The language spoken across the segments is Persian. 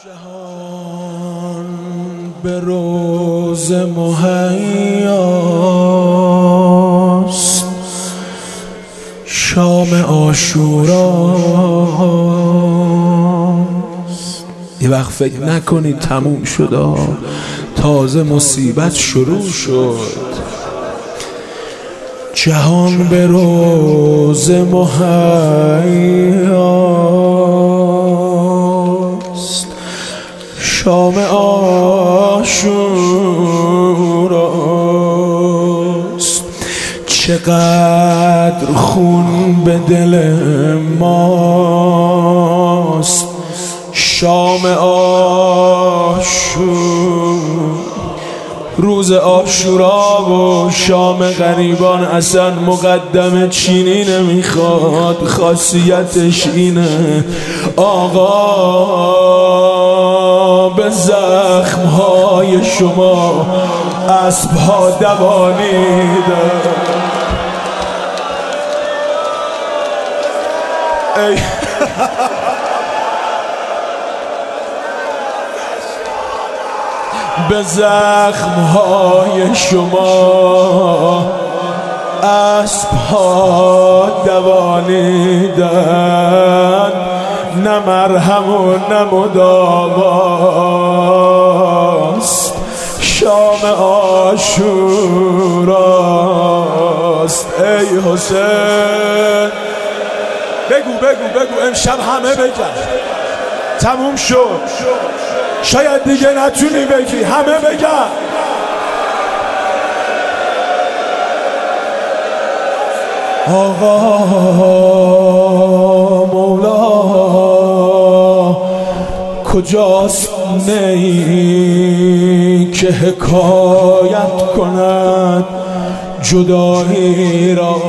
جهان به روز مهیاست، شام عاشوراست. یه وقت فکر نکنید تموم شد، تازه مصیبت شروع شد. جهان به روز مهیاست، شام عاشوراست. چقدر خون به دل ماست، شام عاشور. روز عاشورا و شام غریبان اصلا مقدم چینی نمیخواد، خاصیتش اینه آقا به زخمهای شما اسبها دوانیده. به زخمهای شما اسبها دوانیدن، نه مرهم و نه مداواست، شام عاشوراست. ای حسین بگو امشب همه بگن تموم شد، شاید دیگه نتونی بگی، همه بگن آقا مولا کجاست؟ نی که حکایت کند جدایی را،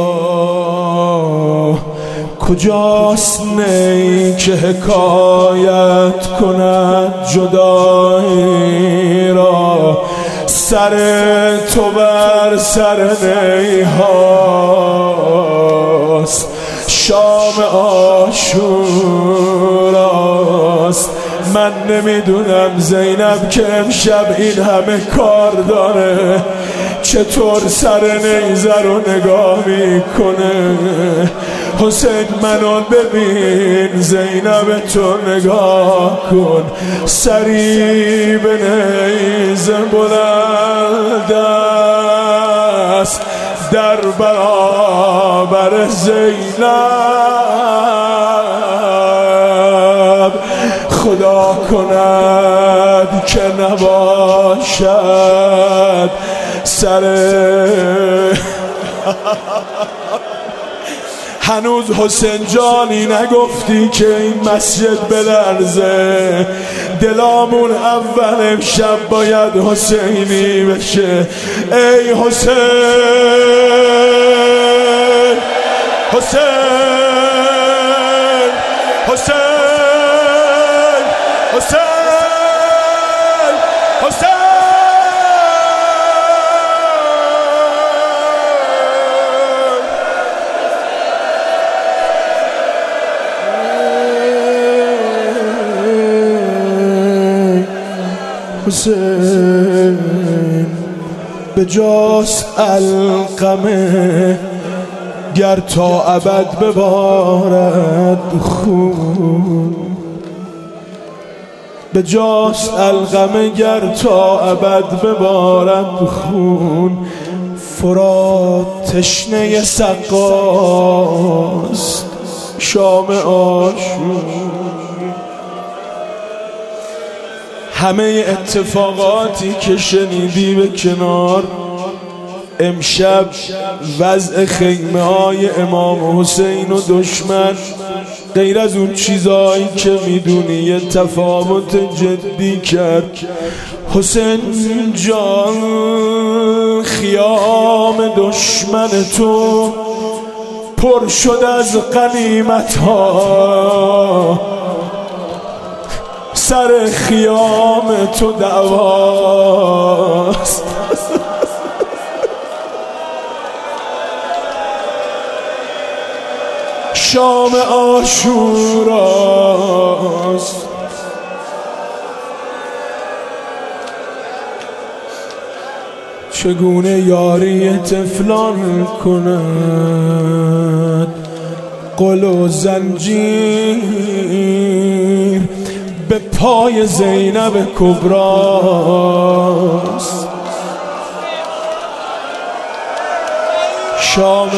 کجاست نی که حکایت کند جدایی را؟ سر تو بر سر نی هاست، شام عاشوراست. من نمیدونم زینب که امشب این همه کار داره چطور سر نیزه رو نگاه میکنه. حسین منو ببین، زینب تو نگاه کن، سری به نیزه بلند است در برابر زینب. خدا کند که نباشد سر هنوز حسین جانی نگفتی که این مسجد بلرزه. دلامون اول امشب باید حسینی بشه. ای حسین، حسین، حسین، حسین، حسین. حسین به جاست القمه گر تا ابد ببارد خون، به جاست القمه گر تا ابد ببارد خون. فرات تشنه سقاست، شام عاشور. همه اتفاقاتی که شنیدی به کنار، امشب وضع خیمه های امام حسین و دشمن غیر از اون چیزایی که میدونی یه تفاوت جدی کرد. حسین جان خیام دشمن تو پر شد از غنیمت ها، سر خیام تو دعواست. شام عاشوراست. چگونه یاری طفلان کند قل و زنجیر به پای زینب کبراست. شام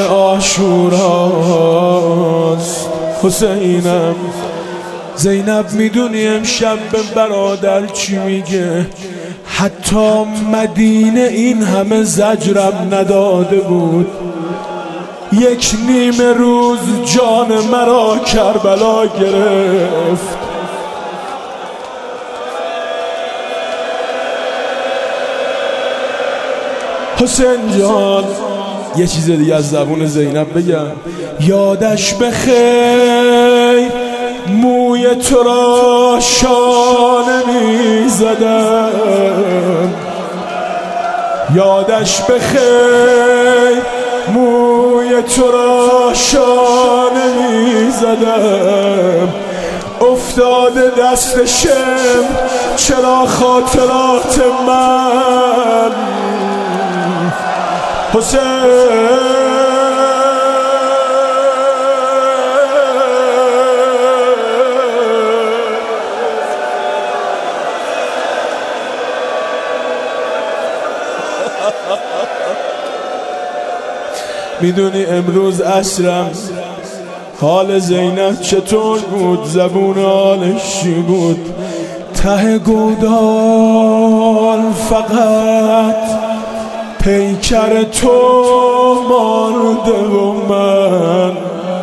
عاشوراست حسینم. زینب میدونی امشب به برادر چی میگه؟ حتی مدینه این همه زجرم نداده بود، یک نیمه روز جان مرا کربلا گرفت. حسین جان یه چیز دیگه از زبون زینب بگم، یادش بخیر موی تو را شانه می زدم، یادش بخیر موی تو را شانه می زدم. افتاده دست شم چرا خاطرات من حسین. میدونی امروز عصرم حال زینب چطور بود؟ زبون حالش چی بود؟ ته گودال فقط پیکر تو مانده و من،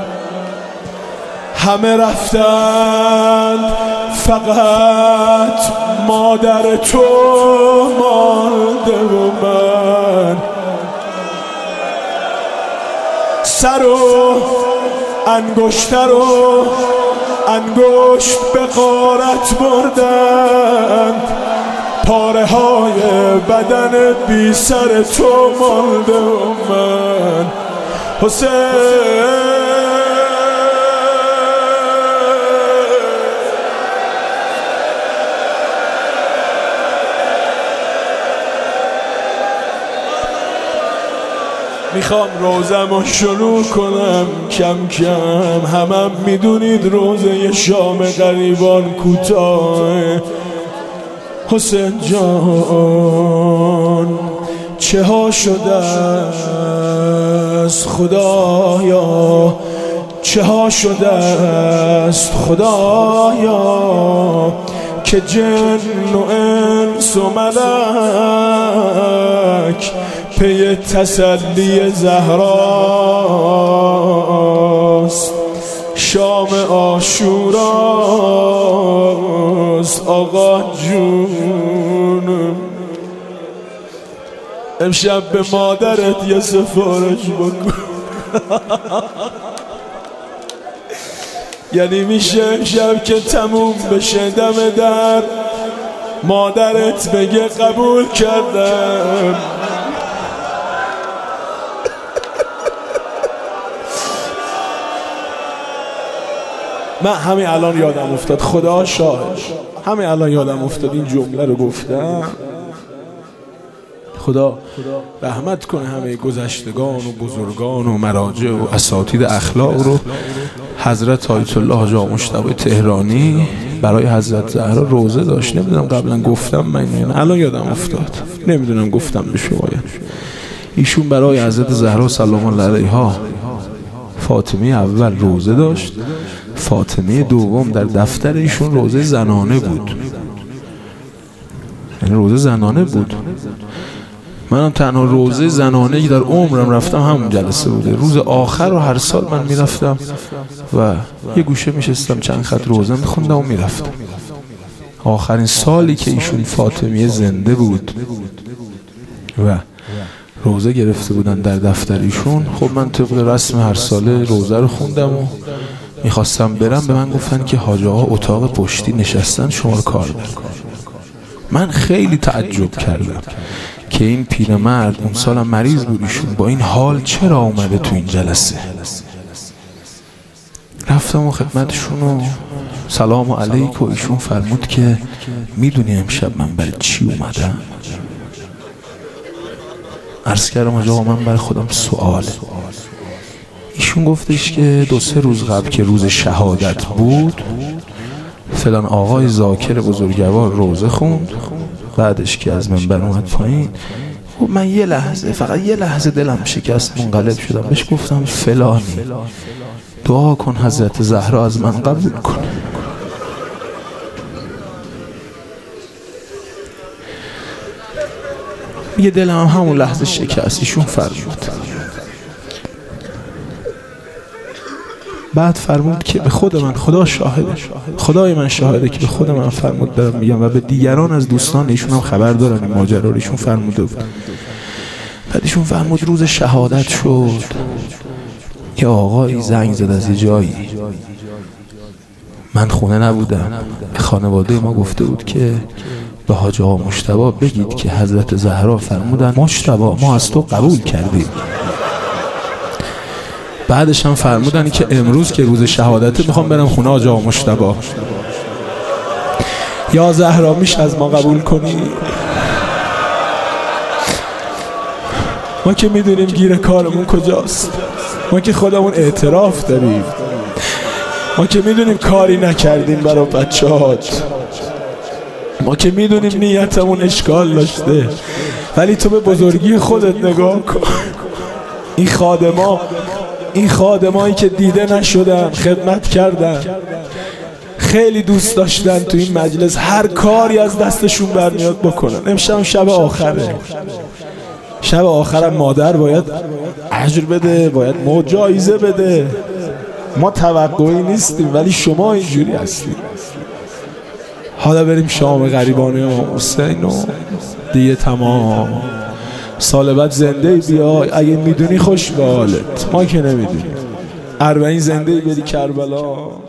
همه رفتند فقط مادر تو مانده و من. سر و انگشتر و انگشت به غارت بردند، پاره های بدن بی سر تو مانده و من حسین. میخوام روزمو شروع کنم کم کم، همم میدونید روزه شام غریبان کوتاه. حسین جان چه ها شده است خدایا، چه ها شده است خدایا که جن و انس و ملک پی تسلی زهراست. شام عاشوراست آقا جون. امشب به مادرت یه سفارش بکن. یعنی میشه امشب که تموم بشه دم در مادرت بگه قبول کردم. من همین الان یادم افتاد، خدا شاهد، همین الان یادم افتاد این جمله رو گفتم. خدا رحمت کنه همه گذشتگان و بزرگان و مراجع و اساتید اخلاق رو. حضرت آیت الله حاجی آقا مجتبی تهرانی برای حضرت زهرا روزه داشت. نمیدونم قبلا گفتم من، الان یادم افتاد، نمیدونم گفتم به شما. ایشون برای حضرت زهرا سلام الله علیها فاطمه اول روزه داشت، فاطمه دوم در دفتر ایشون روزه زنانه بود، یعنی روزه زنانه بود. منم تنها روزه زنانه در عمرم رفتم همون جلسه بوده. روز آخر رو هر سال من میرفتم و یه گوشه میشستم چند خط روزه میخوندم و میرفتم. آخرین سالی که ایشون فاطمه زنده بود و روزه گرفته بودن در دفتر ایشون، خب من طبق رسم هر ساله روزه رو خوندم و میخواستم برم. به من گفتن که حاج آقا اتاق پشتی نشستن شما رو کار دارن. من خیلی تعجب کردم که این پیرمرد اون سالم مریض بود ایشون، با این حال چرا اومده تو این جلسه. رفتم و خدمتشون و سلام علیک و ایشون فرمود که میدونی امشب من برای چی اومدم؟ عرض کردم آقا من برای خودم سواله. ایشون گفتش که 2-3 روز قبل که روز شهادت بود فلان آقای ذاکر بزرگوار روزه خوند، بعدش که از منبر اومد پایین من یه لحظه، فقط یه لحظه دلم شکست، منقلب شدم. بهش گفتم فلانی دعا کن حضرت زهرا از من قبول کنه. یه دلم همون لحظه شکست. ایشون فرمود، بعد فرمود که به خود من، خدا شاهده، خدای من شاهده که به خود من فرمود دارم میگم و به دیگران از دوستان ایشون هم خبر دارن این ماجرا رو. ایشون فرموده بود. بعد ایشون فرمود روز شهادت شد یه آقایی زنگ زد از یه جایی، من خونه نبودم، خانواده ما گفته بود که به حاج آقا مجتبی بگید که حضرت زهرا فرمودن مجتبی ما از تو قبول کردیم. بعدش هم فرمودن که امروز که روز شهادته میخوام برم خونه حاج آقا مجتبی، یا زهرا میشه از ما قبول کنی؟ ما که میدونیم گیر کارمون کجاست، ما که خودمون اعتراف داریم، ما که میدونیم کاری نکردیم برای بچه‌هات، ما که میدونیم نیتمون اشکال داشته، ولی تو به بزرگی خودت نگاه کن. این خادمایی که دیده نشدن، خدمت کردن، خیلی دوست داشتن تو این مجلس هر کاری از دستشون برمیاد بکنن. امشب شب آخره، شب آخرم مادر باید اجر بده، باید ما جایزه بده. ما توقعی نیستیم ولی شما اینجوری هستید. حالا بریم شام غریبانه امام حسین و دیگه تمام. سال بعد زنده بیای، اگه میدونی خوش به حالت، ما که نمیدونیم. 40 زنده بری کربلا.